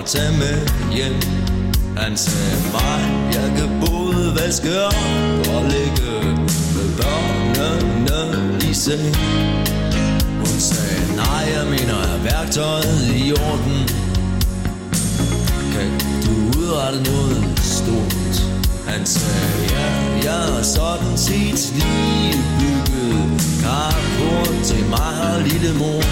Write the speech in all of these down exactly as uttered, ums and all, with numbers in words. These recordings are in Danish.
at tage med hjem. Han sagde mig, jeg kan både vaske op og lægge med børnene i seng. Hun sagde, nej, jeg mener, er værktøjet i orden? Kan du udrette noget stort? Han sagde, ja, jeg er sådan set lige bygget carport til mig og lille mor.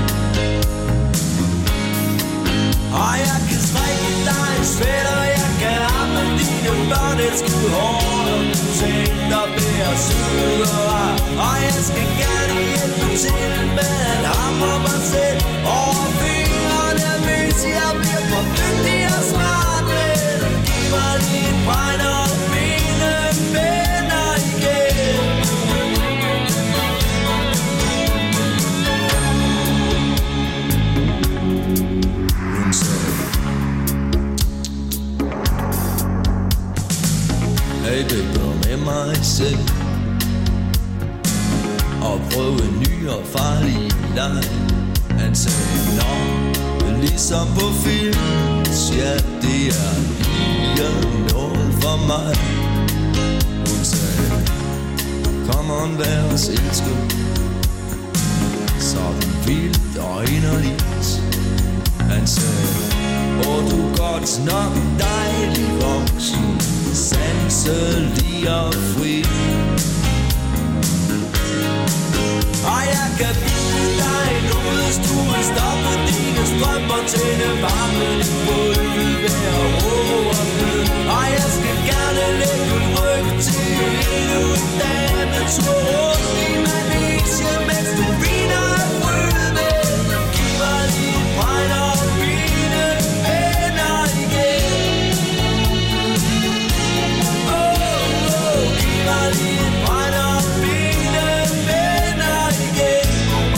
Og jeg kan strikke dig en sweater, jeg kan ramme dine børn et skud hår, og du tænker at være sødere. Og jeg skal gerne hjælpe til med at hamre mig selv over fingrene, hvis jeg bliver for dygtig og smart. Men giv mig lige et brænd og mine venner igen. Hun sagde, hey baby, med mig selv og prøve en ny og farlig leg. Han sagde, nå, ligesom på film, ja, det er lige noget for mig. Hun sagde, kom on, vær os elsket, sådan vildt og inderligt. Han sagde, åh, du er godt nok dejlig voksen, sanselig og fri. Og jeg kan bilde dig nu, hvis du vil stoppe dine strømper til det varme gulv ved at råbe ned. Og jeg skal gerne lægge en ryg til endnu en dame, tro rundt i Malaysia, mens du viner af frøde. Giv mig lige et brænd og mine venner igen. Åh, oh, oh, giv mig lige et brænd og mine venner igen.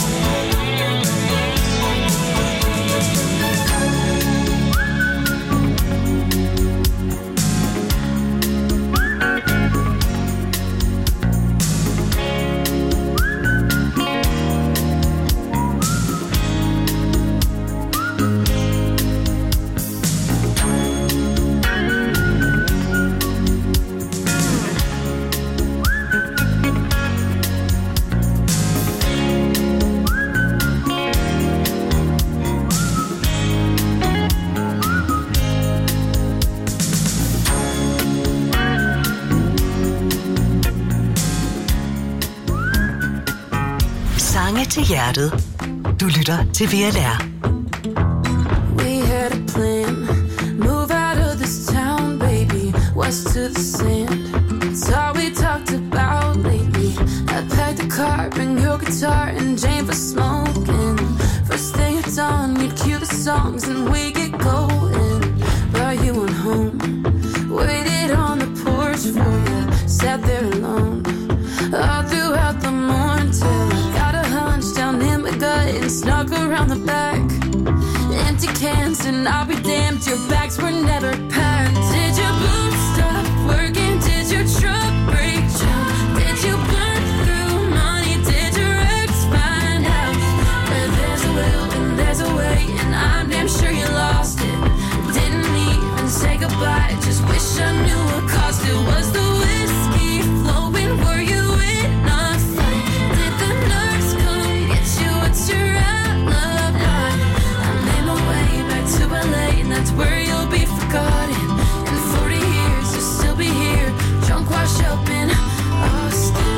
Til hjertet. Du lytter til V L R. We had a plan. Move out of this town, baby. West to the sand. It's all we talked about lately. I packed the car, bring your guitar and Jane for smoking. First thing at dawn, you'd cue the songs and we get going. But you went home, waited on the porch for you, sat there alone all throughout the morning till I got a hunch down in my gut and snuck around the back. Empty cans and I'll be damned, your bags were never packed. Did your boots stop working? Did your truck break down? Did you burn through money? Did your ex find out? Where there's a will and there's a way, and I'm damn sure you lost it. Didn't even say goodbye, just wish I knew what caused it. Was the whiskey flowing? Were you in a fight? Did the nurse come get you? What's your alibi? I made my way back to L A, and that's where you'll be forgotten. In forty years, you'll still be here, drunk, washed up in Austin.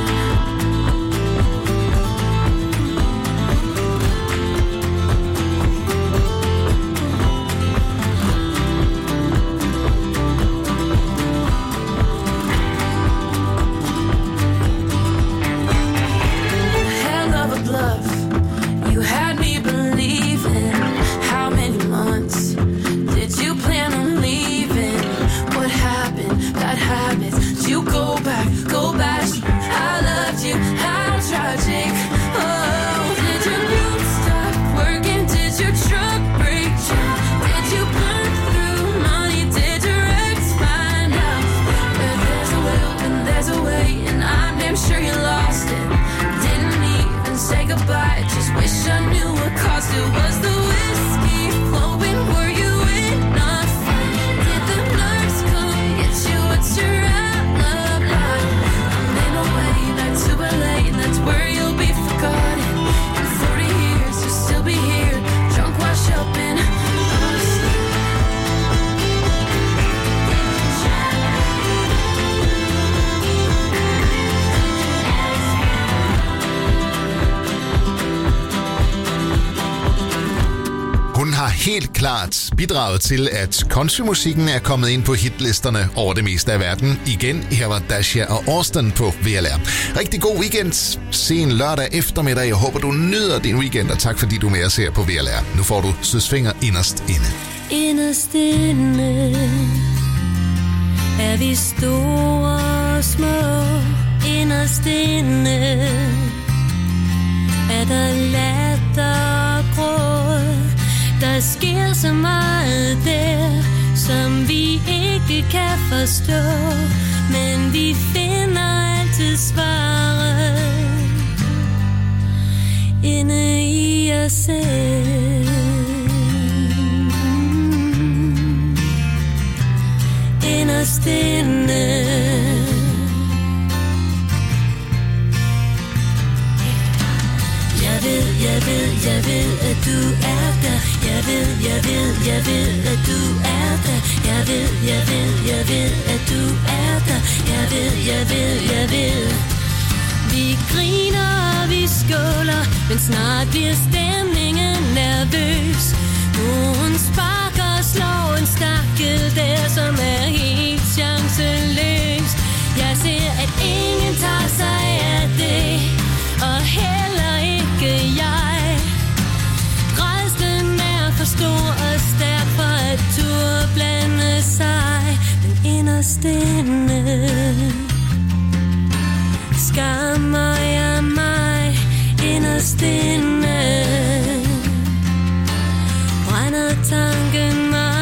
You had me believing. How many months did you plan on leaving? What happened? Bad habits. Did you go back? Go back. I loved you. How tragic. Oh, did your boots stop working? Did your truck break down? Did you burn through money? Did your ex find out? Where there's a will and there's a way, and I'm damn sure you lost it. Didn't even say goodbye, just wish I knew what caused it. Was the whiskey flowing? Were you in helt klart bidraget til, at countrymusikken er kommet ind på hitlisterne over det meste af verden. Igen, her var Dasha og Austin på V L R. Rigtig god weekend. Sen lørdag eftermiddag. Jeg håber, du nyder din weekend, og tak fordi du er med os her på V L R. Nu får du Søsfinger inderst inde. Inderst inde er vi store og små. Inderst inde er der latter og gråd. Der sker så meget der, som vi ikke kan forstå, men vi finder altid svaret inde i os selv. Inderst inde. Jeg ved, jeg ved, jeg ved, at du er der. Jeg ved, jeg ved, jeg ved, at du er der. Jeg ved, jeg ved, jeg ved, at du er der. Jeg ved, jeg ved, jeg ved. Vi griner og vi skåler, men snart bliver stemningen nervøs. Nogen sparker og slår en stakkel der, som er helt chanceløs. Jeg ser, at ingen tager sig af det, og heller ikke jeg. Rædslen er for stor og stærk for at turde blande sig. Men inderst inde skammer jeg mig. Inderst inde brænder tanken mig.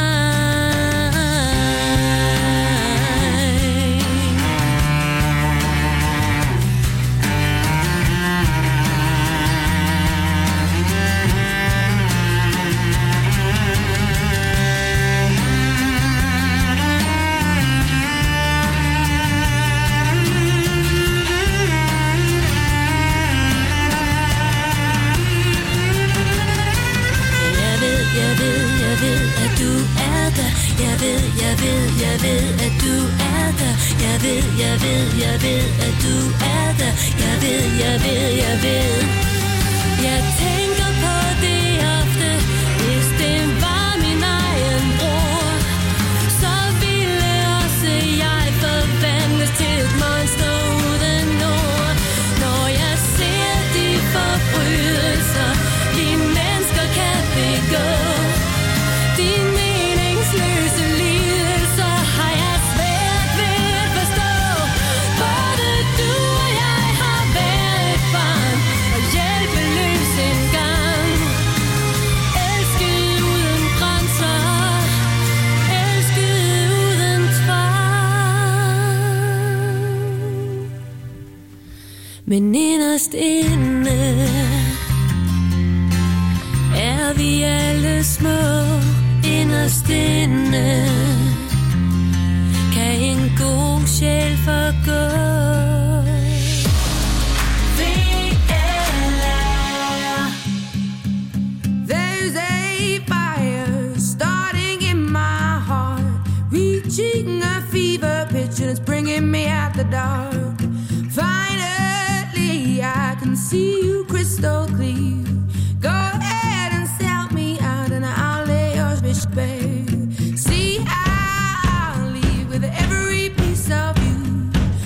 Jeg ved, jeg ved, jeg ved, at du er der. Jeg ved, jeg ved, jeg ved, at du er der. Jeg ved, jeg ved, jeg ved. Jeg tænker på det ofte. Hvis det var min egen bror, så ville også jeg forvandles til et monster uden ord. Når jeg ser de forbrydelser, de mennesker kan begå, de meningsløse lidelser, har jeg svært ved at forstå. Både du og jeg har været barn og hjælpeløs engang. Elsket uden grænser, elsket uden tvang. Men inderst inde er vi alle små. Inderst inde kan en god sjæl forgå. V L R. There's a fire starting in my heart, reaching a fever pitch and it's bringing me out the dark. Finally I can see you crystal clear. Go ahead and sell me out and I'll lay yours bitch bare. See, I'll leave with every piece of you.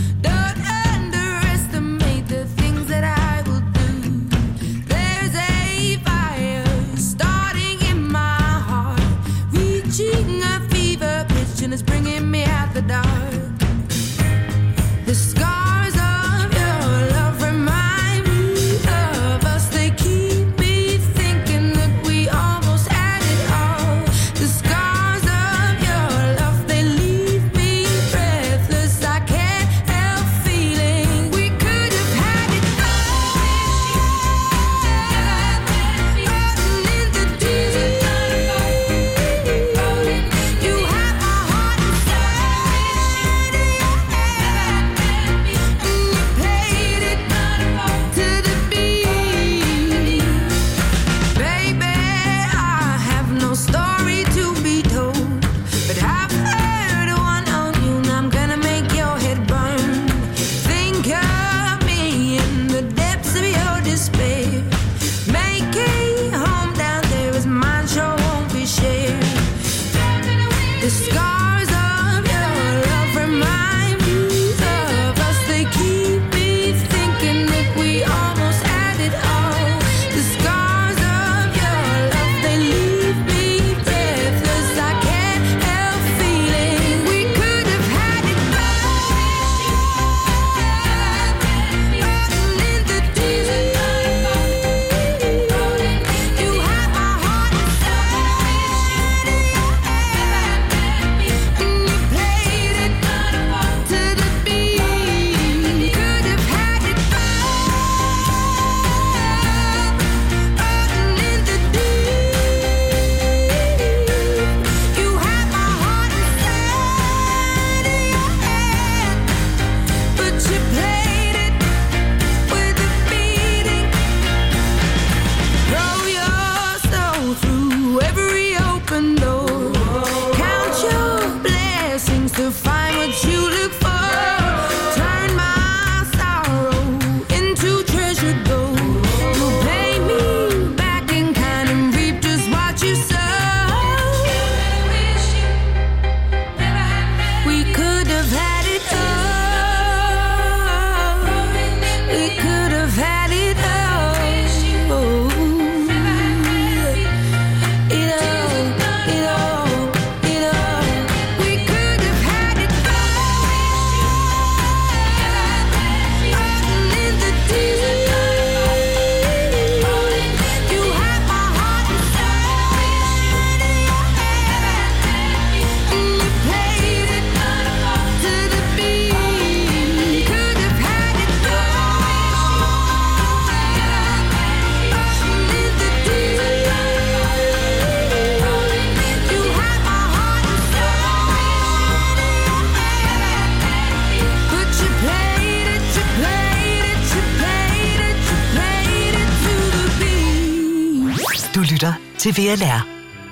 lytter til V L R.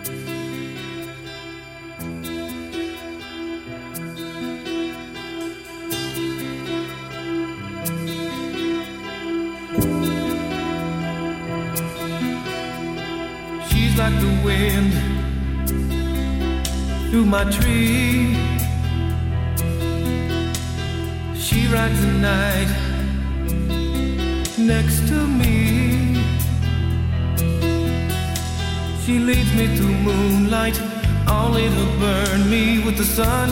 She's like the wind through my tree. She rides the night next to me. She leads me through moonlight, only to burn me with the sun.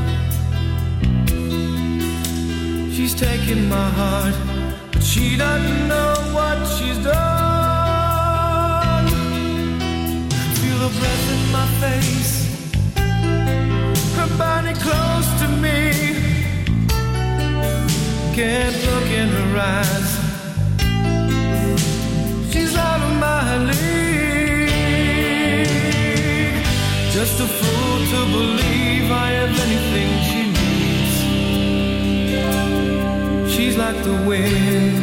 She's taken my heart, but she doesn't know what she's done. Feel her breath in my face, her body close to me. Can't look in her eyes, she's out of my league. Just a fool to believe I have anything she needs. She's like the wind.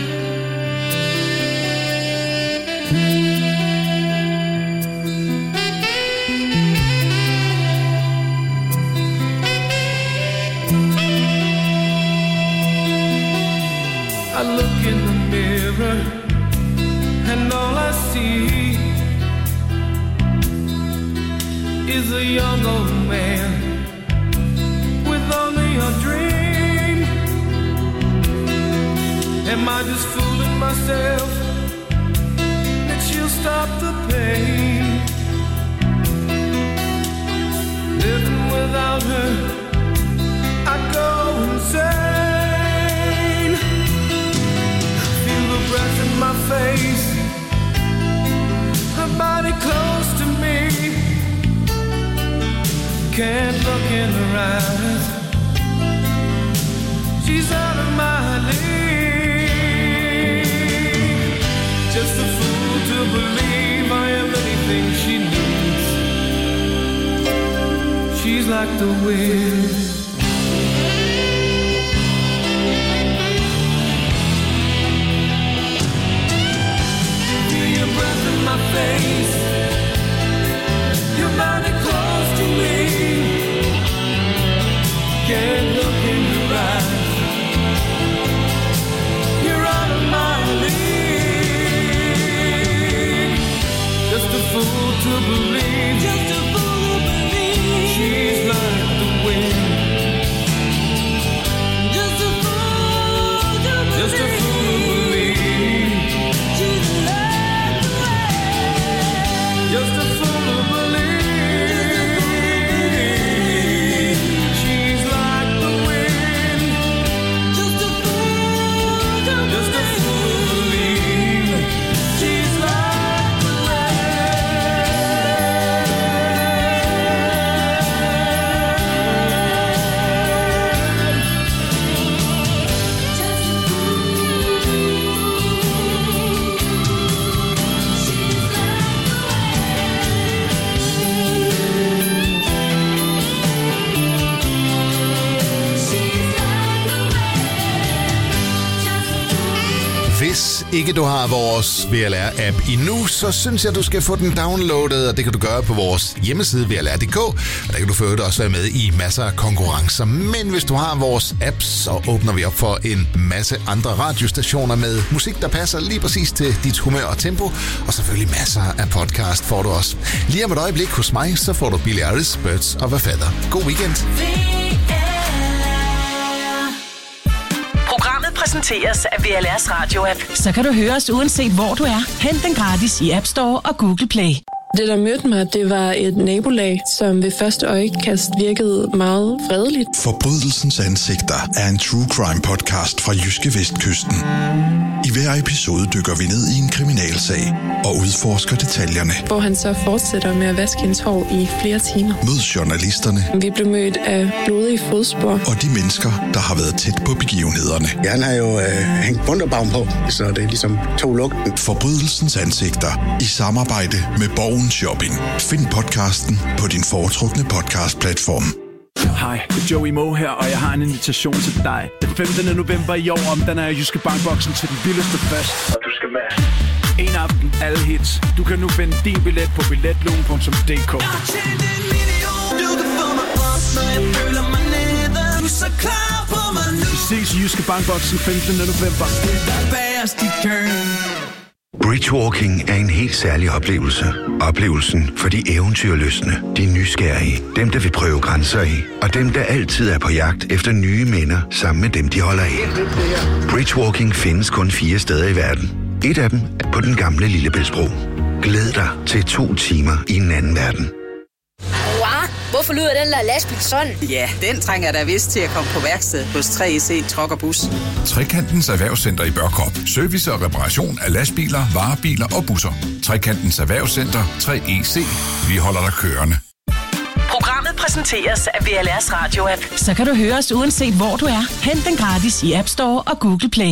I look in the mirror and all I see is a young old man with only a dream. Am I just fooling myself that she'll stop the pain? Living without her, I go insane. Feel the breath in my face, her body close to me. Can't look in her eyes, she's out of my league. Just a fool to believe I am anything she needs. She's like the wind. Feel your breath in my face, your body close to me. Can't look in your eyes, you're out of my league. Just a fool to believe, just a fool to believe. She's like the wind. Just a fool to believe, just a fool to believe. She's like the wind. Just a fool to believe. Hvis ikke du har vores V L R-app endnu, så synes jeg, du skal få den downloadet, og det kan du gøre på vores hjemmeside v l r punktum d k, og der kan du for øvrigt også være med i masser af konkurrencer. Men hvis du har vores app, så åbner vi op for en masse andre radiostationer med musik, der passer lige præcis til dit humør og tempo, og selvfølgelig masser af podcast får du også. Lige om et øjeblik hos mig, så får du Billie Eilish, Birds of a Feather. God weekend. Præsenteres af V L R's radio-app. Så kan du høre os uanset hvor du er. Hent den gratis i App Store og Google Play. Det, der mødte mig, det var et nabolag, som ved første øjekast virkede meget fredeligt. Forbrydelsens ansigter er en true crime podcast fra Jyske Vestkysten. I hver episode dykker vi ned i en kriminalsag og udforsker detaljerne. Hvor han så fortsætter med at vaske hendes hår i flere timer. Mød journalisterne. Vi blev mødt af blodige fodspor. Og de mennesker, der har været tæt på begivenhederne. Ja, han har jo øh, hængt bunderbaum på, så det er ligesom to lugten. Forbrydelsens ansigter i samarbejde med Borgen Shopping. Find podcasten på din foretrukne podcastplatform. Hej, det er Joey Moe her, og jeg har en invitation til dig. Den femtende november i år omdanner jeg Jyske Bankboksen til den vildeste fest. Og du skal med. En aften, alle hits. Du kan nu finde din billet på billetlugen punktum d k. Vi ses i Jyske Bankboksen femtende november. Bridgewalking er en helt særlig oplevelse. Oplevelsen for de eventyrlystne, de nysgerrige, dem der vil prøve grænser af, og dem der altid er på jagt efter nye minder sammen med dem de holder af. Bridgewalking findes kun fire steder i verden. Et af dem er på den gamle Lillebæltsbro. Glæd dig til to timer i en anden verden. Hvorfor lyder den der lastbil sådan? Ja, den trænger der vist til at komme på værksted hos tre E C Truck og Bus. Trekantens Erhvervscenter i Børkop. Service og reparation af lastbiler, varebiler og busser. Trekantens Erhvervscenter tre E C. Vi holder dig kørende. Programmet præsenteres af V L R's radio-app. Så kan du høre os uanset hvor du er. Hent den gratis i App Store og Google Play.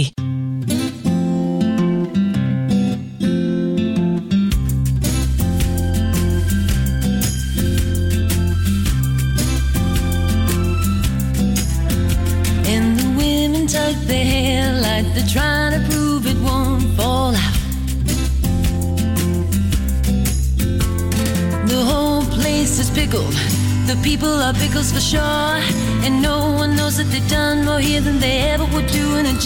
Tuck their hair like they're trying to prove it won't fall out. The whole place is pickled. The people are pickles for sure. And no one knows that they've done more here than they ever would do in a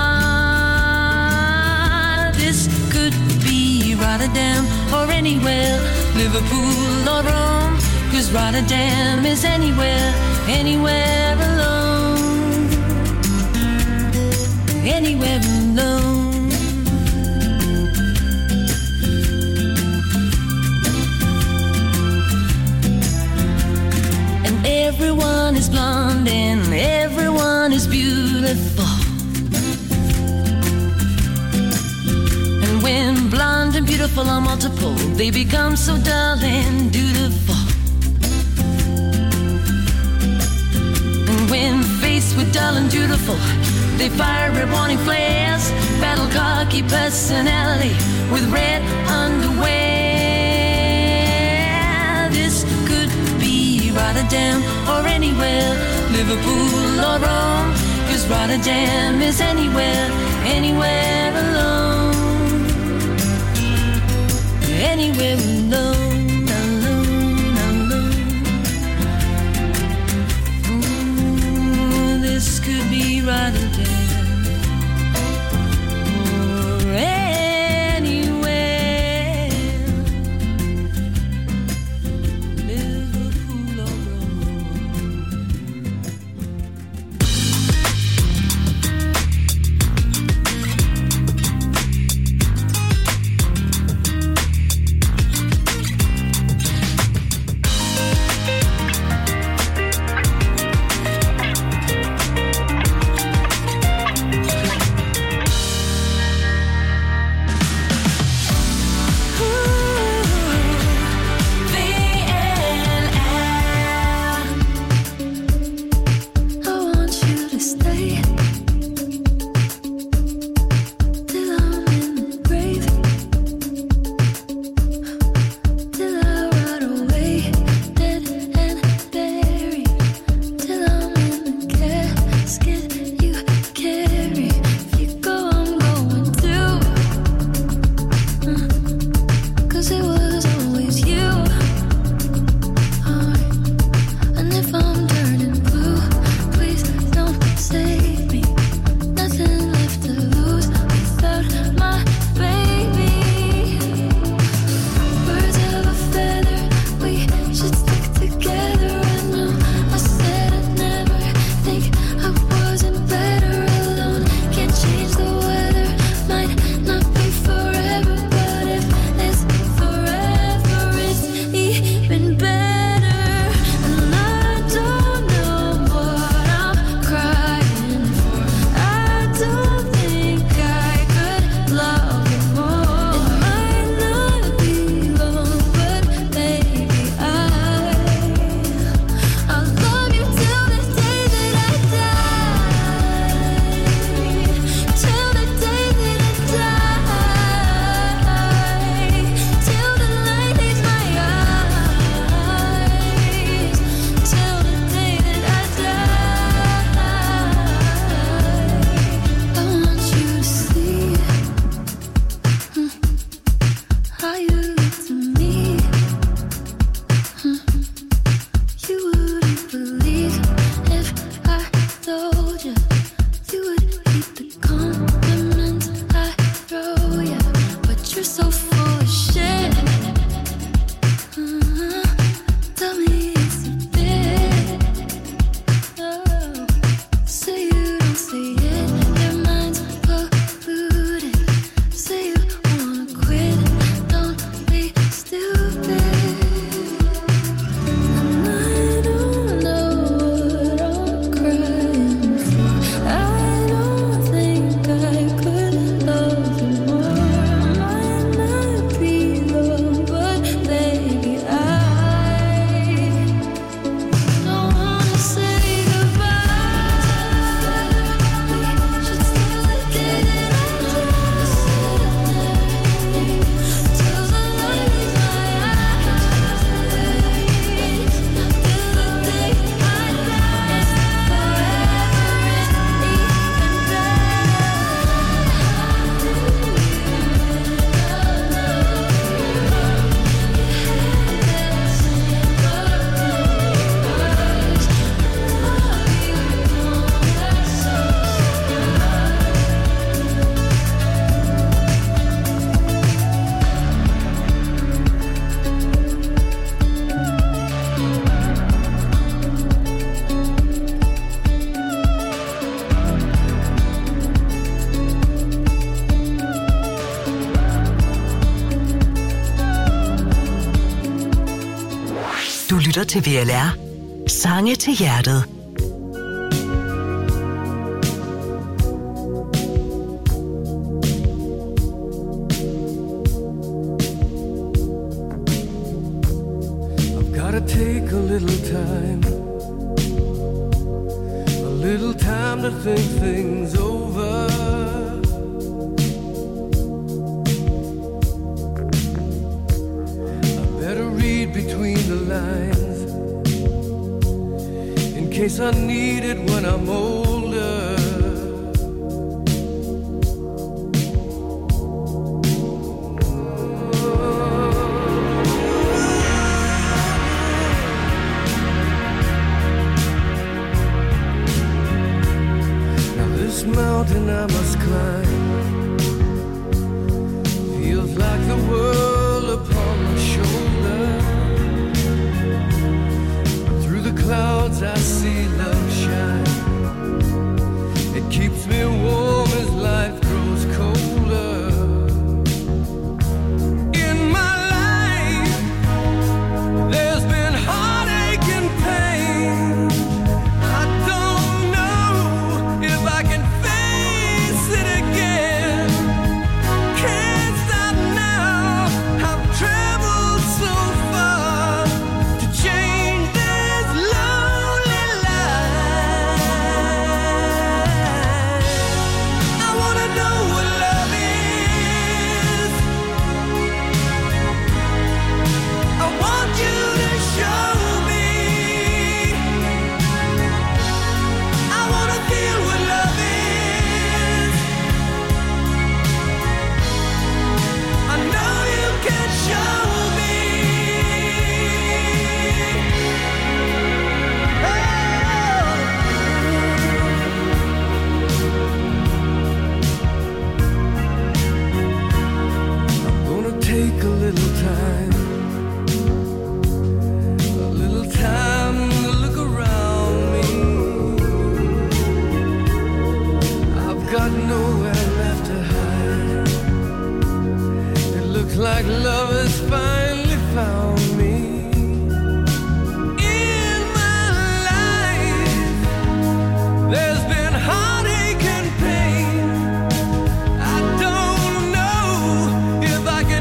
job. This could be Rotterdam or anywhere, Liverpool or Rome. Cause Rotterdam is anywhere, anywhere alone. Anywhere alone. And everyone is blonde and everyone is beautiful. And when blonde and beautiful are multiple, they become so dull and dutiful. And when faced with dull and dutiful, they fire red warning flares, battle cocky personality with red underwear. This could be Rotterdam or anywhere, Liverpool or Rome. Cause Rotterdam is anywhere, anywhere alone. Anywhere alone, alone, alone. Ooh, this could be Rotterdam. lytter til V L R. Sange til hjertet. Gotta take a little time, a little time to think things over. I better read between the lines in case I need it when I'm older. Mountain I must climb feels like the world upon my shoulder. Through the clouds I see love shine. It keeps me warm as life grows colder. In my life there's been heartache and pain. I don't know if I can it again. Can't stop now. I've traveled so far to change this lonely life. I wanna know what love is. I want you to show me. I wanna feel what love is. Take a little time, a little time to look around me. I've got nowhere left to hide. It looks like love has finally found me. In my life, there's been heartache and pain. I don't know if I can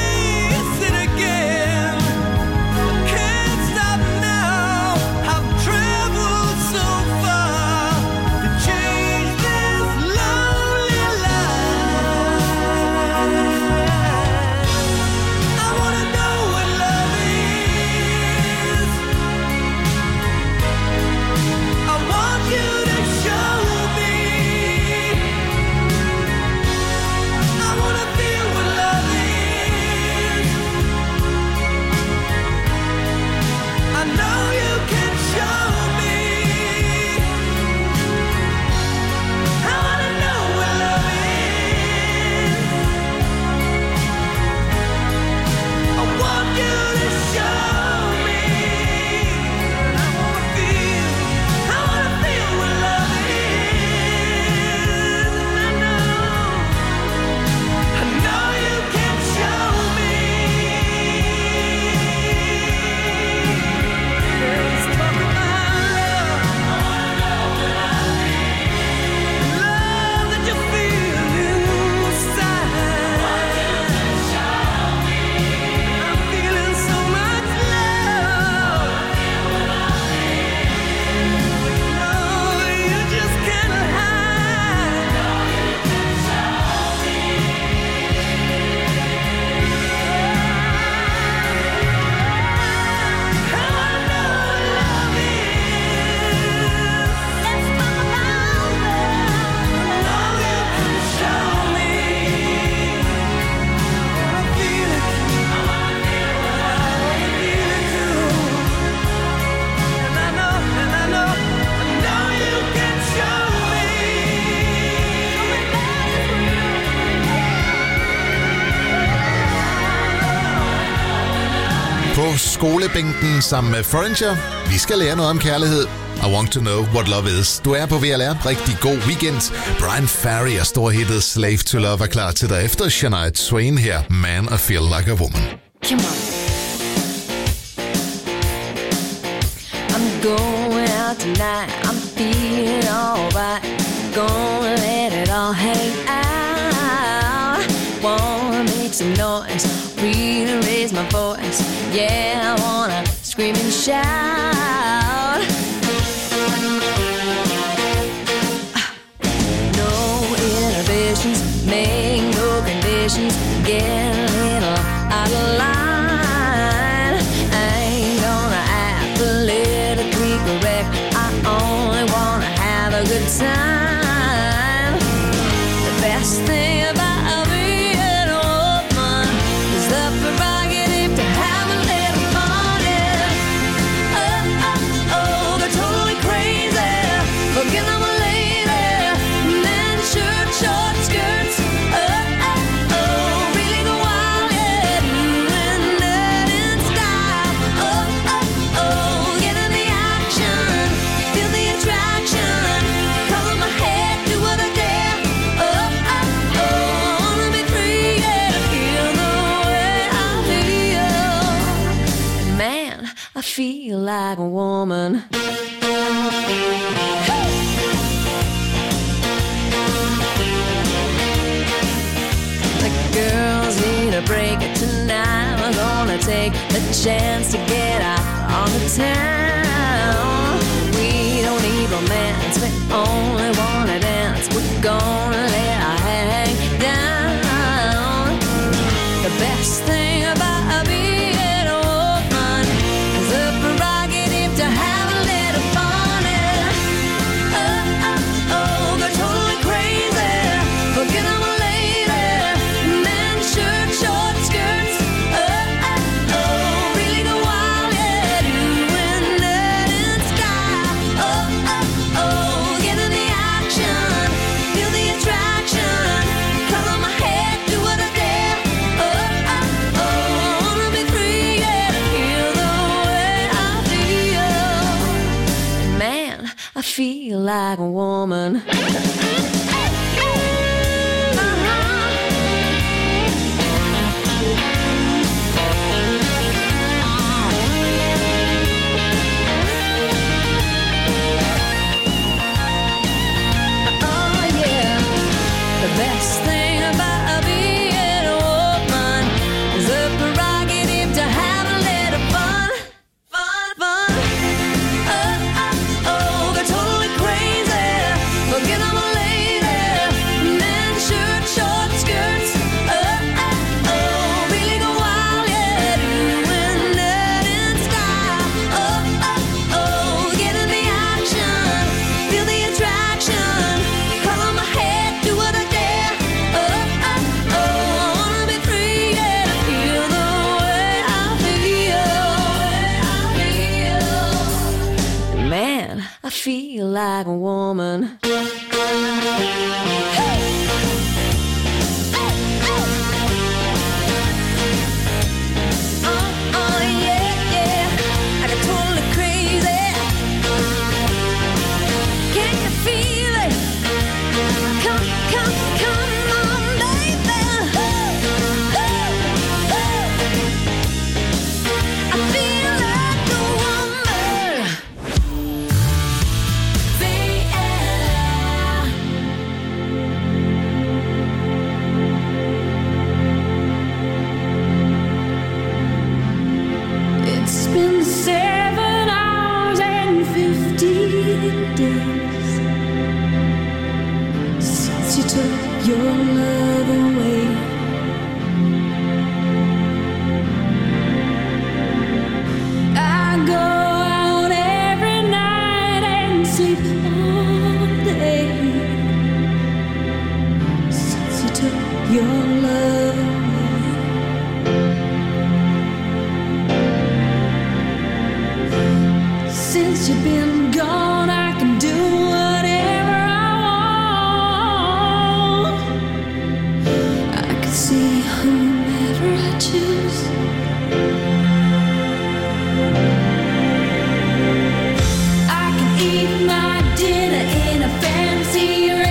På skolebænken sammen med Foreigner. Vi skal lære noget om kærlighed. I want to know what love is. Du er på V L R. Rigtig god weekend. Brian Ferry og storhittet Slave to Love er klar til dig efter Shania Twain her. Man, I Feel Like a Woman. Come on. Going out tonight, I'm feeling alright. Gonna let it all hang out. Wanna make some noise, really raise my voice. Yeah, I wanna scream and shout. No inhibitions, make no conditions. Get a little out of line. I ain't gonna act politically correct. I only wanna have a good time. The best thing about being a woman is the prerogative to have a little fun. Yeah. Oh, oh, oh, they're totally crazy. Forget I'm a lady. Men, shirt, short skirts. Oh, oh, oh, really go wild, yeah. Doing that in style. Oh, oh, oh, get in the action. Feel the attraction. Color my head, do what I dare. Oh, oh, oh, wanna be free, yeah, to feel the way I feel. And man, I feel like a woman. The girls need a break tonight. We're gonna take the chance to get out on the town. We don't need romance, we only wanna dance. We're gonna let our hang down. The best thing about being a woman is the prerogative to have a little fun. Yeah. Oh, oh, oh, they're totally crazy. Forget I'm a lady. Men, shirt, short skirts. Oh, oh, oh, really go wild, yeah. Doing that in style. Oh, oh, oh, get in the action. Feel the attraction. Color my head, do what I dare. Oh, oh, oh, wanna be free, yeah, to feel the way I feel. Man, I feel like a woman. Oh yeah, the best thing about being a woman is the prerogative to have a little fun, fun, fun. Oh, oh, oh, they're totally crazy. Forget I'm a lady. Men, shirt, short skirts. Oh, oh, oh, really go wild, yeah. Doing that in style. Oh, oh, oh, get in the action. Feel the attraction. Color my head, do what I dare. Oh, oh, oh, wanna be free, yeah, to feel the way I feel. Man, I feel like a woman. Oh, oh, yeah, yeah, I got totally crazy. Can you feel it? Come, come, come on, baby. I feel like a woman. It's been seven hours and fifteen days since you took your love away. I go out every night and sleep all day since you took your love away. Since you've been gone, I can do whatever I want. I can see whomever I choose. I can eat my dinner in a fancy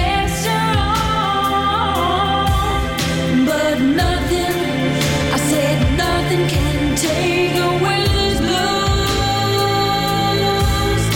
restaurant, but nothing, I said nothing can take away this blues.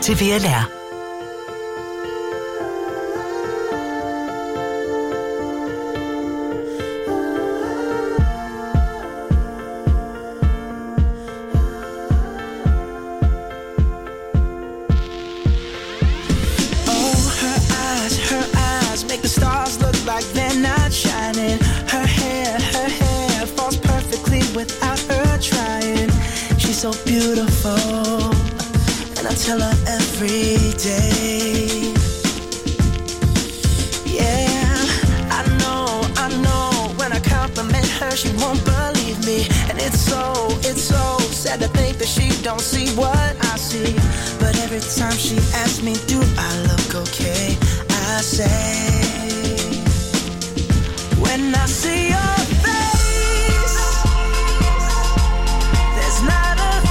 til V L R. So beautiful, and I tell her every day. Yeah, I know, I know. When I compliment her, she won't believe me, and it's so, it's so sad to think that she don't see what I see. But every time she asks me, do I look okay? I say, when I see your face, there's not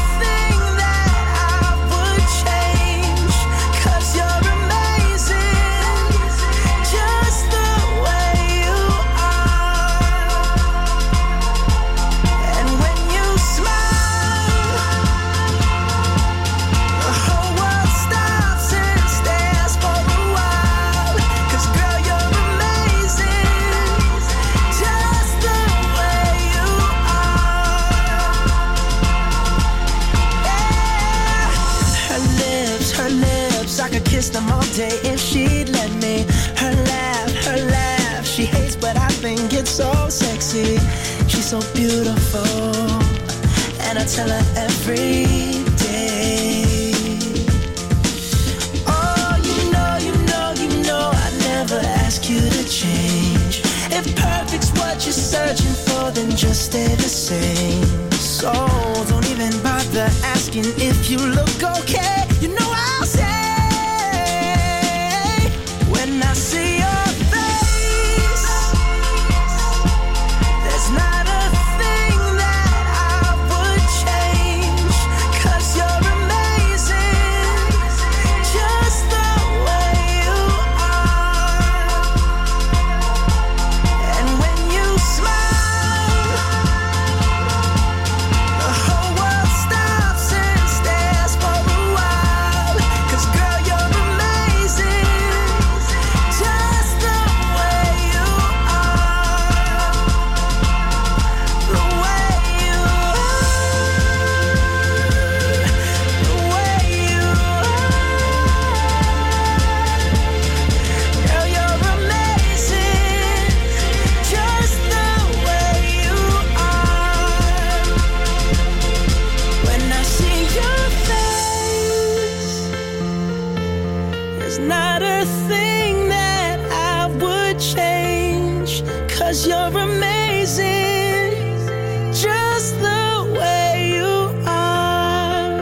them all day if she'd let me. Her laugh, her laugh, she hates but I think it's so sexy. She's so beautiful, and I tell her every day. Oh, you know, you know, you know I never ask you to change. If perfect's what you're searching for, then just stay the same. So don't even bother asking if you look okay. You know I'll say, when I see your face, there's not a thing that I would change, 'cause you're amazing, just the way you are. And when you smile, the whole world stops and stares for a while, 'cause girl, you're amazing, just the way you are, the way you are, the way you are. Girl, you're amazing, just the way you are. When I see your face, there's not a thing that I would change, 'cause you're amazing, just the way you are.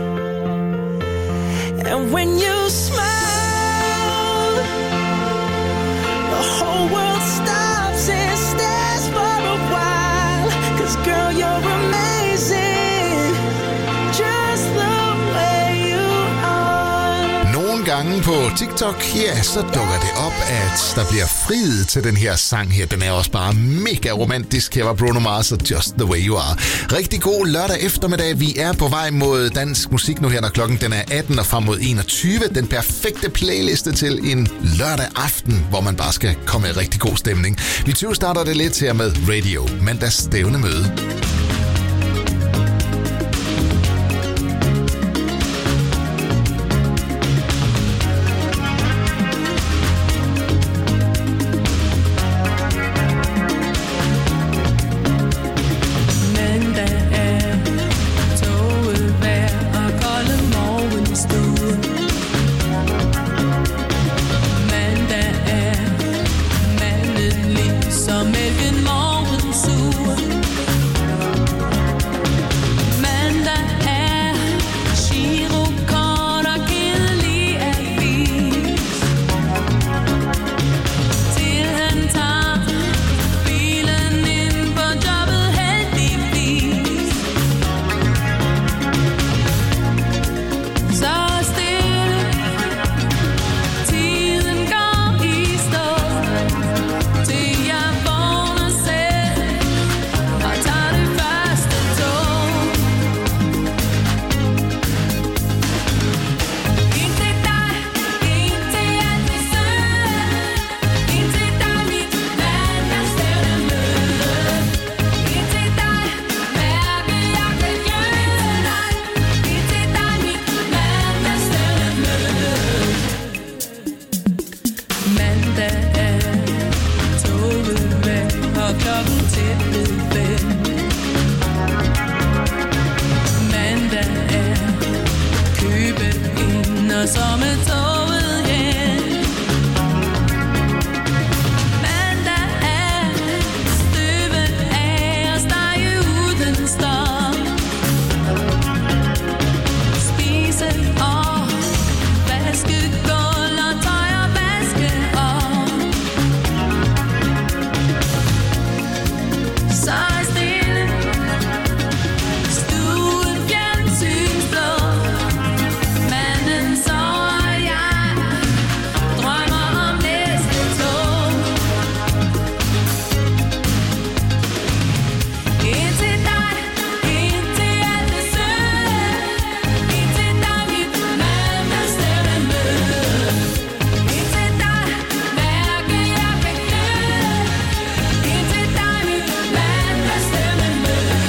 And when you smile, the whole world stops and stares for a while, 'cause girl, you're amazing, just the way you are. Nogle gange på TikTok, ja, så dukker det op, at der bliver friet til den her sang her. Den er også bare mega romantisk. Her var Bruno Mars og Just the Way You Are. Rigtig god lørdag eftermiddag. Vi er på vej mod dansk musik nu her, når klokken den er atten og frem mod enogtyve. Den perfekte playliste til en lørdag aften, hvor man bare skal komme i rigtig god stemning. Vi tyve starter det lidt her med Radio, mandags stævnemøde. Mandag er toget vejr og kolde morgenstue. Mandag er mandelig som mælken morgensuge. når klokken tæt ved fem. Mandag er købe ind og så med toget hjem. Mandag er støve af og stege uden stop. Spise og vaske gulv og tøj og vaske op. Så er stille stuen fjernsynsblå. Manden sover, jeg drømmer om næste tog. Ind til dig, ind til alt det søde. Ind til dig, mit mandagstemme. Ind til dig, mærke jeg kan gløde. Ind til dig, mit mandagstemme.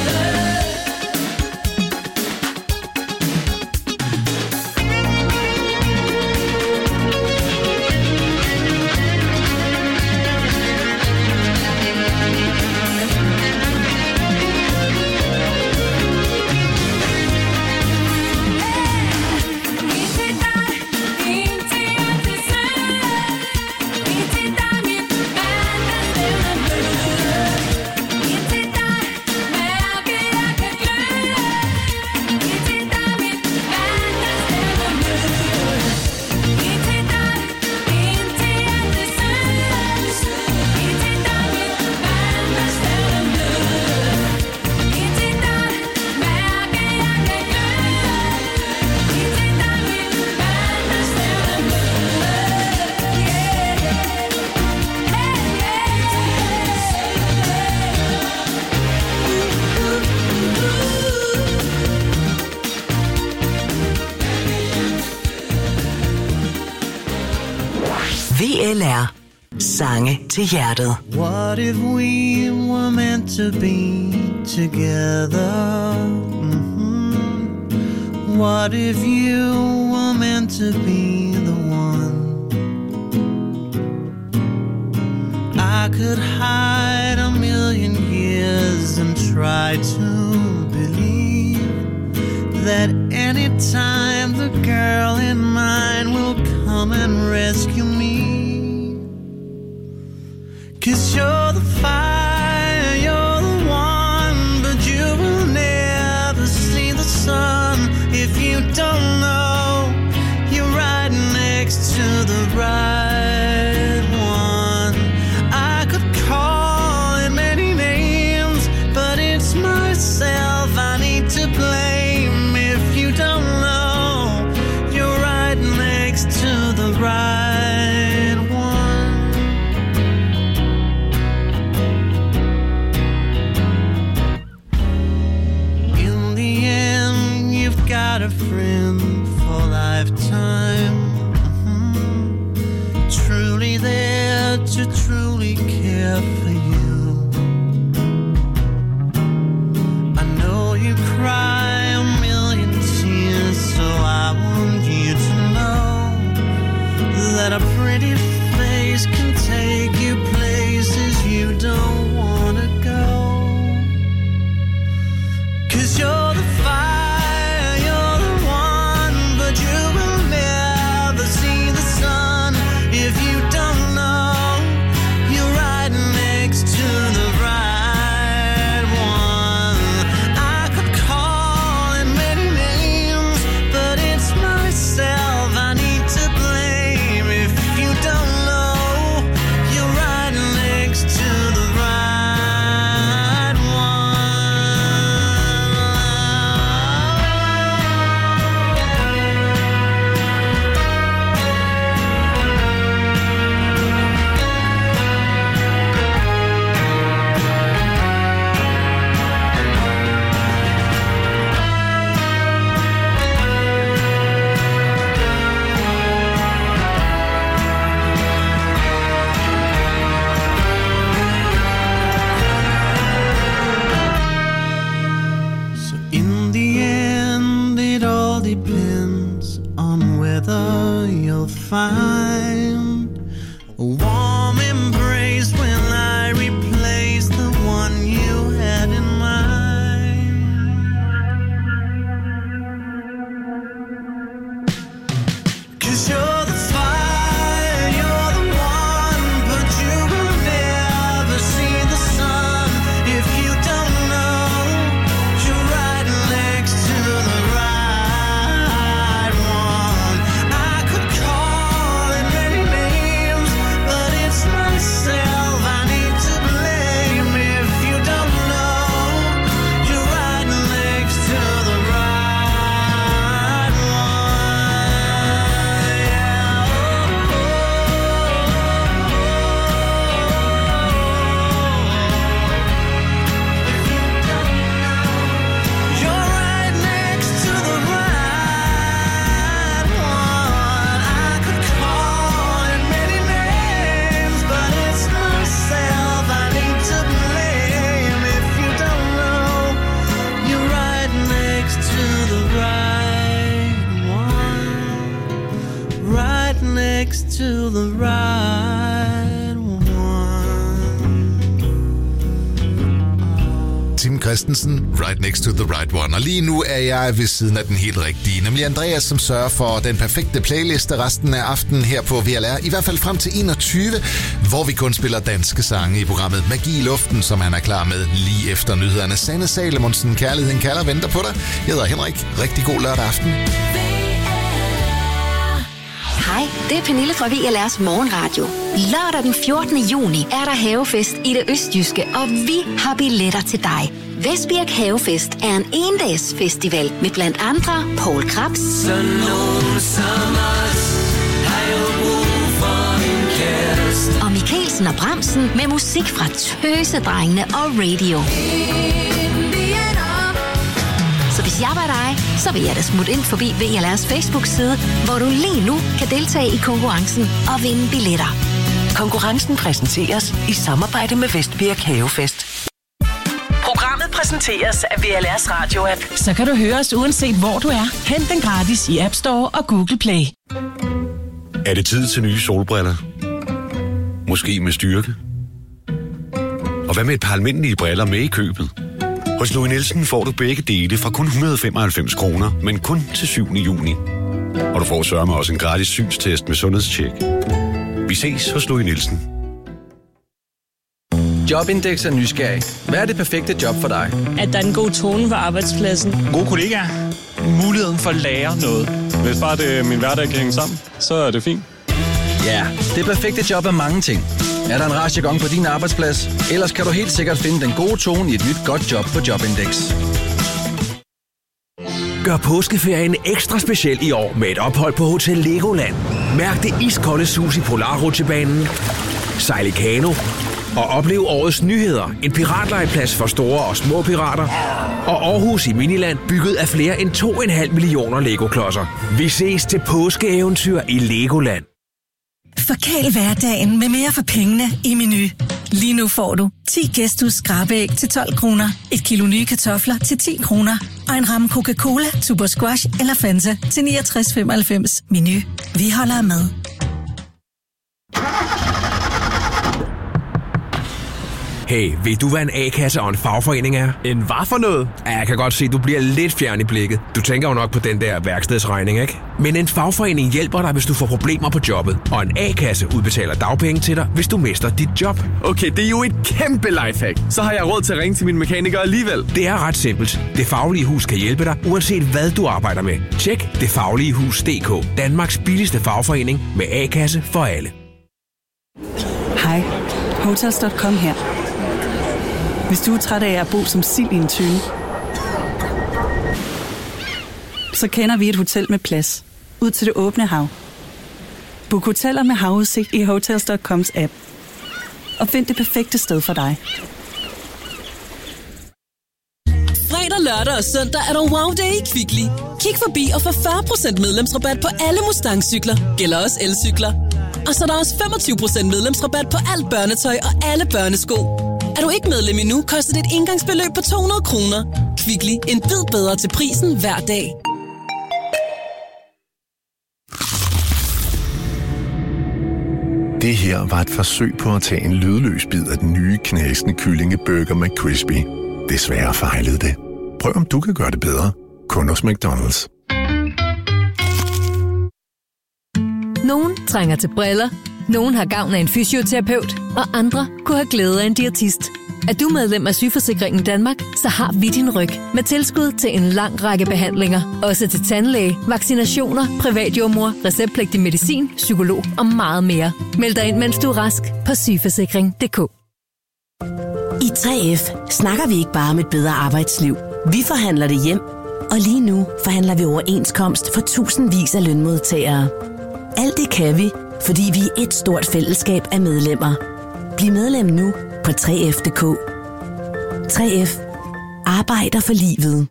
V L R. Sange til hjertet. What if we were meant to be together? Mm-hmm. What if you were meant to be the one? I could hide a million years and try to believe that anytime the girl in mine will come and rescue me. 'Cause you're the fire, you're the one, but you will never see the sun if you don't know you're right next to the right one. I could call it many names, but it's myself I need to blame if you don't know you're right next to the right one. In the end, you've got a friend for lifetime. Mm-hmm. Truly there to truly care for you. I know you cry a million tears, so I want you to know that a pretty face can take you places you don't wanna go. 'Cause you're the fire, you're the one, but you will never see the sun if you don't know you're right next to the right one. I could call it many names, but it's myself I need to blame if you don't know you're right next to the right one. So in the end, it all depends on whether you'll find a warm embrace when I replace Christensen, Right Next to the Right One. Og lige nu er jeg ved siden af den helt rigtige, nemlig Andreas, som sørger for den perfekte playliste resten af aftenen her på V L R. I hvert fald frem til enogtyve, hvor vi kun spiller danske sange i programmet Magi i Luften, som han er klar med lige efter nyhederne. Sanne Salomonsen, Kærligheden kalder, venter på dig. Jeg hedder Henrik. Rigtig god lørdag aften. Hej, det er Pernille fra V L R's Morgenradio. Lørdag den fjortende juni er der havefest i det østjyske, og vi har billetter til dig. Vestbirk Havefest er en endags festival med blandt andre Poul Krebs, Så nogen som os har jo brug for en kæreste. og Mikkelsen og Bremsen med musik fra Tøsedrengene og Radio. Så hvis jeg var dig, så vil jeg da smutte ind forbi V L R's Facebook-side, hvor du lige nu kan deltage i konkurrencen og vinde billetter. Konkurrencen præsenteres i samarbejde med Vestbirk Havefest. Programmet præsenteres af V L R's radio-app. Så kan du høre os uanset hvor du er. Hent den gratis i App Store og Google Play. Er det tid til nye solbriller? Måske med styrke? Og hvad med et par almindelige briller med i købet? Hos Louis Nielsen får du begge dele fra kun et hundrede og femoghalvfems kroner, men kun til syvende juni. Og du får sørme også en gratis synstest med sundhedstjek. Vi ses hos Louis Nielsen. Jobindex er nysgerrig. Hvad er det perfekte job for dig? At der er en god tone på arbejdspladsen. Gode kollegaer. Muligheden for at lære noget. Hvis bare det, min hverdag kan hænge sammen, så er det fint. Ja, det perfekte job er mange ting. Er der en rar jargon på din arbejdsplads? Ellers kan du helt sikkert finde den gode tone i et nyt godt job på Jobindex. Gør påskeferien ekstra speciel i år med et ophold på Hotel Legoland. Mærk det iskolde sus i Polarrutsjebanen, sejl i kano og oplev årets nyheder. En piratlegeplads for store og små pirater. Og Aarhus i Miniland, bygget af flere end to komma fem millioner Lego-klodser. Vi ses til påskeeventyr i Legoland. Forkæl hverdagen med mere for pengene i Menu. Lige nu får du ti Gæsthus skrabeæg til tolv kroner, et kilo nye kartofler til ti kroner og en ramme Coca-Cola, Super Squash eller Fanta til niogtres femoghalvfems. Menu. Vi holder med. Hey, ved du hvad en A-kasse og en fagforening er? En hvad for noget? Ja, jeg kan godt se, du bliver lidt fjern i blikket. Du tænker jo nok på den der værkstedsregning, ikke? Men en fagforening hjælper dig, hvis du får problemer på jobbet. Og en A-kasse udbetaler dagpenge til dig, hvis du mister dit job. Okay, det er jo et kæmpe lifehack. Så har jeg råd til at ringe til min mekaniker alligevel. Det er ret simpelt. Det Faglige Hus kan hjælpe dig, uanset hvad du arbejder med. Tjek det faglige hus punktum d k. Danmarks billigste fagforening med A-kasse for alle. Hej, Hotels punktum com her. Hvis du er træt af at bo som sild i en tønde, så kender vi et hotel med plads ud til det åbne hav. Book hoteller med havudsigt i Hotels punktum coms app. Og find det perfekte sted for dig. Fredag, lørdag og søndag er der Wow Day i Kvickly. Kig forbi og få fyrre procent medlemsrabat på alle Mustang-cykler. Gælder også elcykler. Og så er der også femogtyve procent medlemsrabat på alt børnetøj og alle børnesko. Er du ikke medlem endnu, koster det et engangsbeløb på to hundrede kroner. Kvickly, en bid bedre til prisen hver dag. Det her var et forsøg på at tage en lydløs bid af den nye knasende kyllingeburger McCrispy. Desværre fejlede det. Prøv om du kan gøre det bedre. Kun hos McDonald's. Nogen trænger til briller. Nogen har gavn af en fysioterapeut, og andre kunne have glæde af en diætist. Er du medlem af Sygeforsikringen Danmark, så har vi din ryg med tilskud til en lang række behandlinger. Også til tandlæge, vaccinationer, privatjordmor, receptpligtig medicin, psykolog og meget mere. Meld dig ind, mens du er rask på sygeforsikring punktum d k. I tre F snakker vi ikke bare om et bedre arbejdsliv. Vi forhandler det hjem, og lige nu forhandler vi overenskomst for tusindvis af lønmodtagere. Alt det kan vi, fordi vi er et stort fællesskab af medlemmer. Bliv medlem nu på tre F punktum d k. tre F arbejder for livet.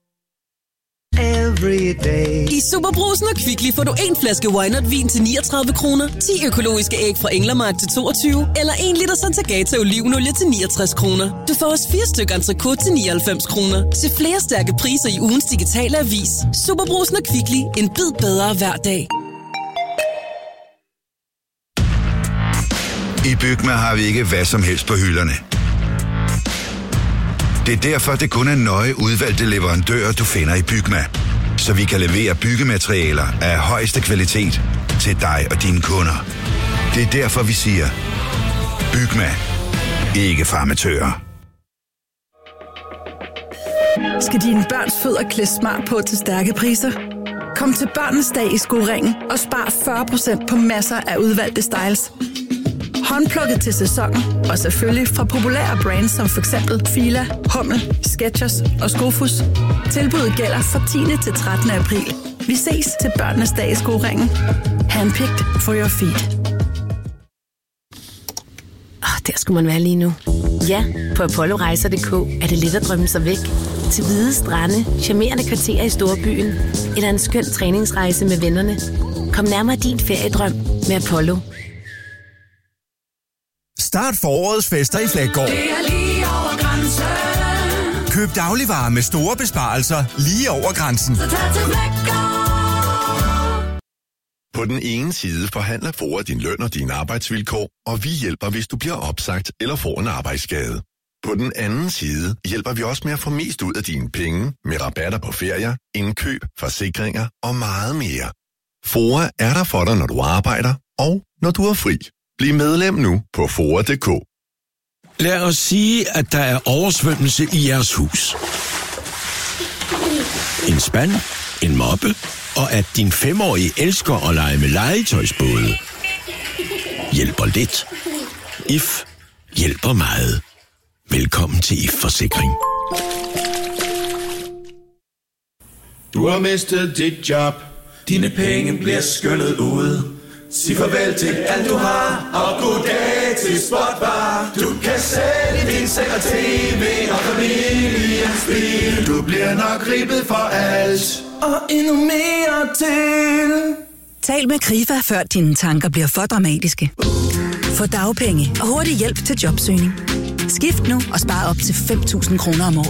I Superbrusen og Kvickly får du en flaske Wynot vin til niogtredive kroner, ti økologiske æg fra Englermark til toogtyve, eller en liter Santagata olivenolie til niogtres kroner. Du får også fire stykker entrecôte til nioghalvfems kroner. Se flere stærke priser i ugens digitale avis. Superbrusen og Kvickly, en bid bedre hver dag. I Bygma har vi ikke hvad som helst på hylderne. Det er derfor, det kun er nøje udvalgte leverandører, du finder i Bygma. Så vi kan levere byggematerialer af højeste kvalitet til dig og dine kunder. Det er derfor, vi siger, Bygma. Ikke farmatører. Skal dine børns fødder klædes smart på til stærke priser? Kom til Børnenes Dag i Skoringen og spar fyrre procent på masser af udvalgte styles. Håndplukket til sæsonen, og selvfølgelig fra populære brands som for eksempel Fila, Hummel, Skechers og Skofus. Tilbuddet gælder fra tiende til trettende april. Vi ses til Børnenes Dag i Skoringen. Handpicked for your feet. Oh, der skulle man være lige nu. Ja, på apollorejser punktum d k er det let at drømme sig væk. Til hvide strande, charmerende kvarterer i storbyen, eller en skøn træningsrejse med vennerne. Kom nærmere din feriedrøm med Apollo. Start forårets fester i Flækgaard. Det er lige over grænsen. Køb dagligvarer med store besparelser lige over grænsen. Så tag til Flækgaard. På den ene side forhandler Fora din løn og dine arbejdsvilkår, og vi hjælper, hvis du bliver opsagt eller får en arbejdsskade. På den anden side hjælper vi også med at få mest ud af dine penge med rabatter på ferier, indkøb, forsikringer og meget mere. Fora er der for dig, når du arbejder og når du er fri. Bliv medlem nu på fora punktum d k. Lad os sige, at der er oversvømmelse i jeres hus. En spand, en moppe, og at din femårige elsker at lege med legetøjsbåde. Hjælper lidt. I F hjælper meget. Velkommen til I F Forsikring. Du har mistet dit job. Dine penge bliver skyllet ud. Sig farvel til alt du har, og goddag til Spotbar. Du kan sælge din seng og tv og familiens bil. Du bliver nok ribbet for alt, og endnu mere til. Tal med Krifa, før dine tanker bliver for dramatiske. Få dagpenge og hurtig hjælp til jobsøgning. Skift nu og spar op til fem tusind kroner om året.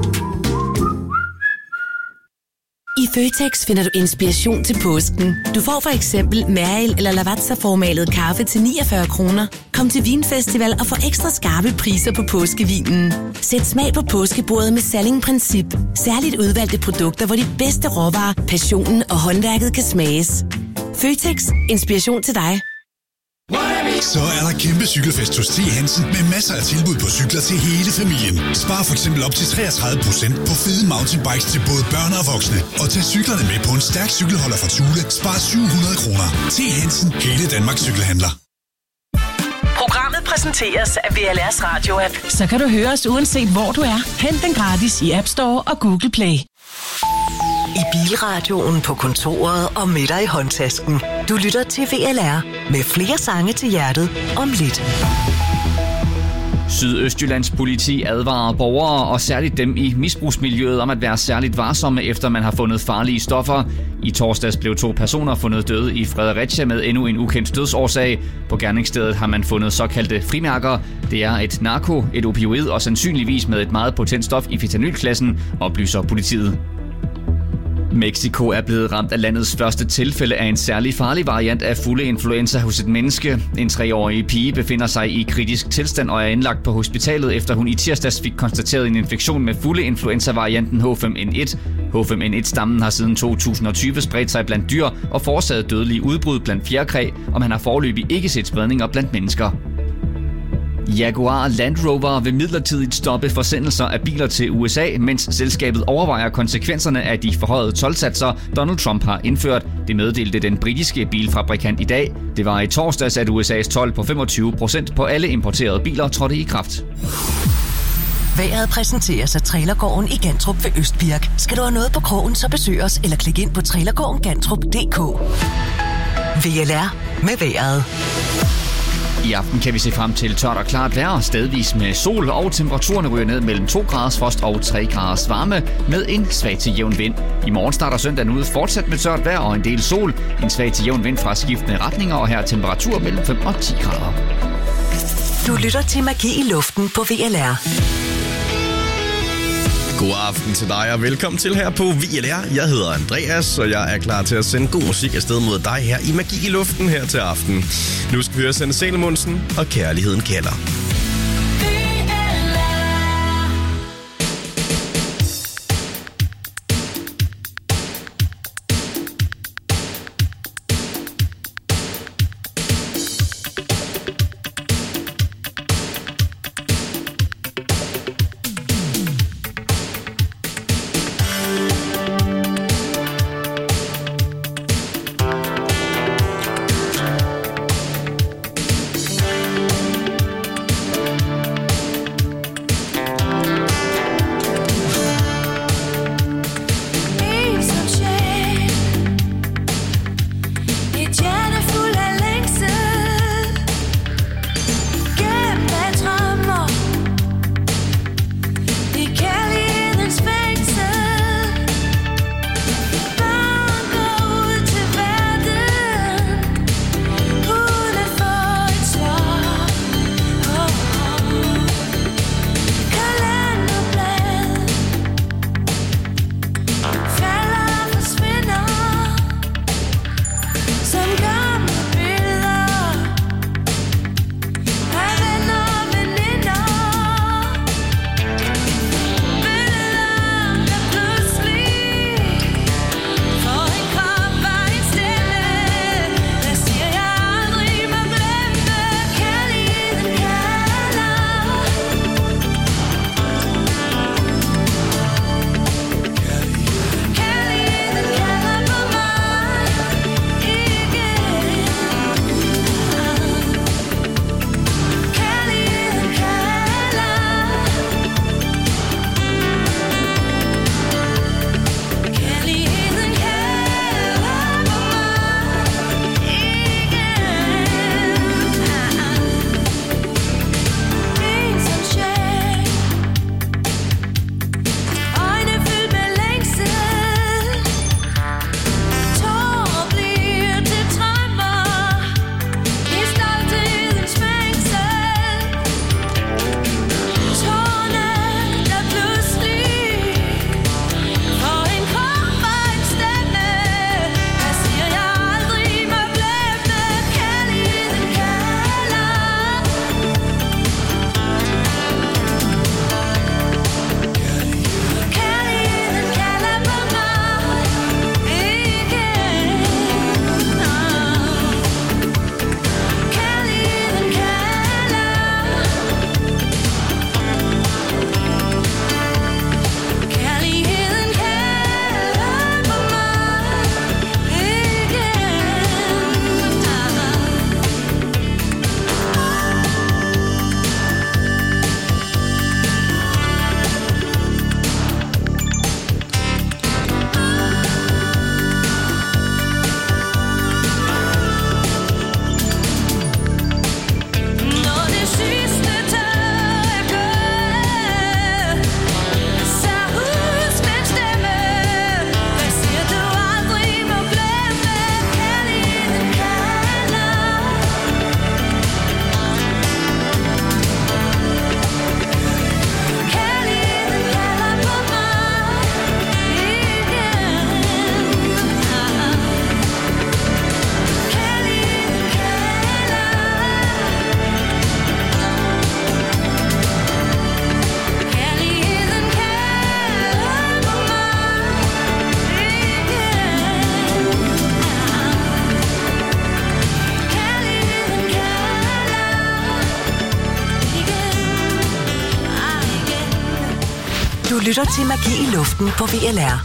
I Føtex finder du inspiration til påsken. Du får for eksempel Mariel eller Lavazza-formalet kaffe til niogfyrre kroner. Kom til Vinfestival og få ekstra skarpe priser på påskevinen. Sæt smag på påskebordet med Salling Princip. Særligt udvalgte produkter, hvor de bedste råvarer, passionen og håndværket kan smages. Føtex. Inspiration til dig. Så er der kæmpe cykelfest hos T. Hansen med masser af tilbud på cykler til hele familien. Spar for eksempel op til treogtredive procent på fede mountainbikes til både børn og voksne. Og tag cyklerne med på en stærk cykelholder fra Thule. Spar syv hundrede kroner. T. Hansen. Hele Danmarks cykelhandler. Programmet præsenteres af V L R's radio-app. Så kan du høre os uanset hvor du er. Hent den gratis i App Store og Google Play. I bilradioen, på kontoret og med dig i håndtasken. Du lytter til V L R med flere sange til hjertet om lidt. Sydøstjyllands politi advarer borgere og særligt dem i misbrugsmiljøet om at være særligt varsomme, efter man har fundet farlige stoffer. I torsdags blev to personer fundet døde i Fredericia med endnu en ukendt dødsårsag. På gerningsstedet har man fundet såkaldte frimærker. Det er et narko, et opioid og sandsynligvis med et meget potent stof i fentanylklassen, oplyser politiet. Mexico er blevet ramt af landets første tilfælde af en særlig farlig variant af fugleinfluenza hos et menneske. En treårig pige befinder sig i kritisk tilstand og er indlagt på hospitalet, efter hun i tirsdags fik konstateret en infektion med fugleinfluenza-varianten H fem N et. H fem N et-stammen har siden to tusind og tyve spredt sig blandt dyr og forårsaget dødelige udbrud blandt fjerkræ, og man har foreløbig ikke set spredninger blandt mennesker. Jaguar Land Rover vil midlertidigt stoppe forsendelser af biler til U S A, mens selskabet overvejer konsekvenserne af de forhøjede toldsatser, Donald Trump har indført. Det meddelte den britiske bilfabrikant i dag. Det var i torsdags, at U S A's told på femogtyve procent på alle importerede biler trådte i kraft. Vejret præsenteres af Trailergården i Gantrup ved Østbirk. Skal du have noget på krogen, så besøg os eller klik ind på trailergården gantrup punktum d k. V L R med vejret. I aften kan vi se frem til tørt og klart vejr, stedvis med sol, og temperaturen ryger ned mellem to graders frost og tre graders varme med en svag til jævn vind. I morgen starter søndagen ud fortsat med tørt vejr og en del sol, en svag til jævn vind fra skiftende retninger, og her er temperatur mellem fem og ti grader. Du lytter til Magi i luften på V L R. God aften til dig, og velkommen til her på V L R. Jeg hedder Andreas, og jeg er klar til at sende god musik afsted mod dig her i Magi i luften her til aften. Nu skal vi høre Sanne Salomonsen og Kærligheden kalder. Du lytter til Magi i Luften på V L R.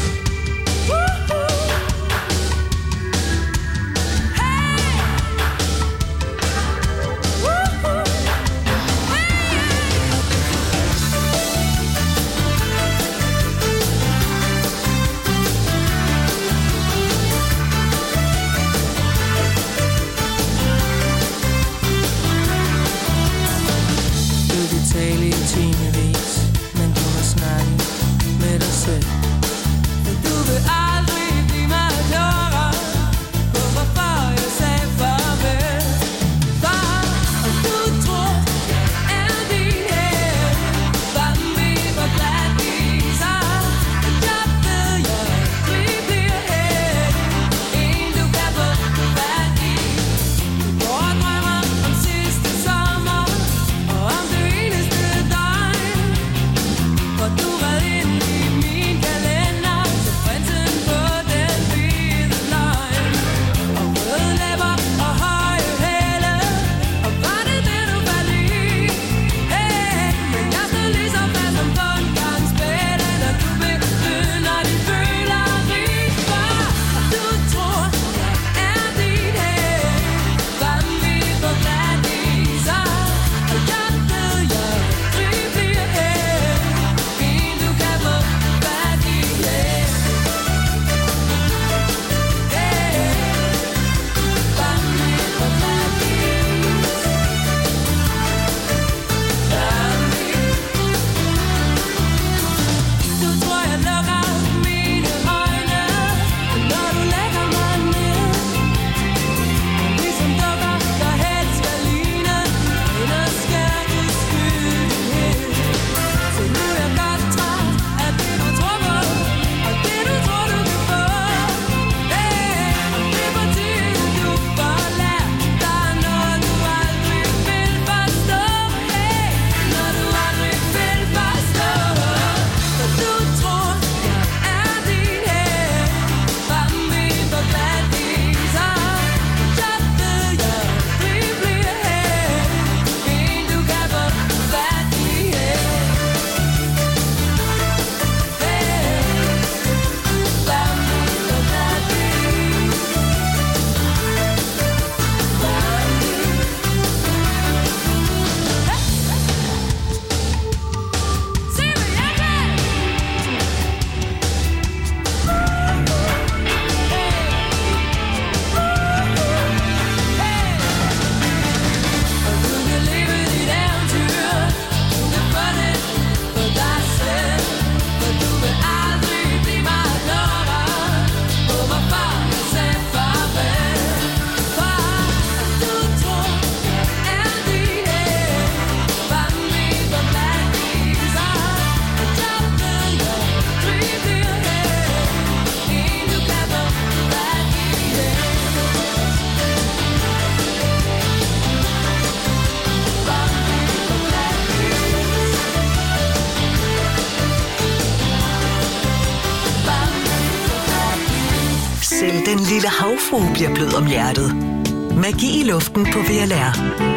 Selv den lille havfrue bliver blød om hjertet. Magi i Luften på V L R.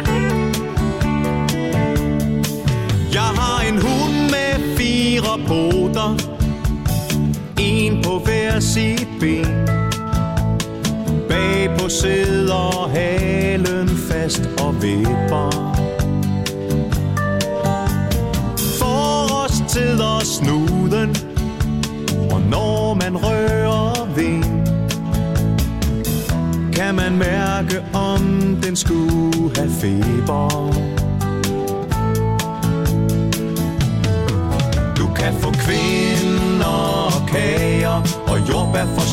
Jeg har en hund med fire poter, en på hver sit ben. Bagpå sidder halen fast og vipper. Forårstider snuden, og når man rører ved, kan man mærke, om den skulle have feber. Du kan få kvinder og kager og jordbær for